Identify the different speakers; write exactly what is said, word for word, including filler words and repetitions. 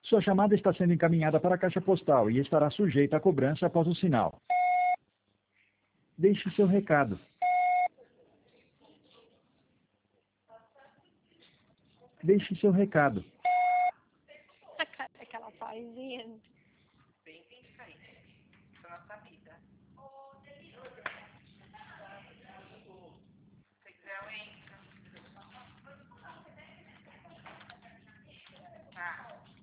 Speaker 1: Sua chamada está sendo encaminhada para a caixa postal e estará sujeita a cobrança após o sinal. Deixe seu recado. Deixe seu recado.
Speaker 2: A cara que ela faz, gente.
Speaker 3: Bem significante da nossa vida. Se quiser, eu entro. Tá.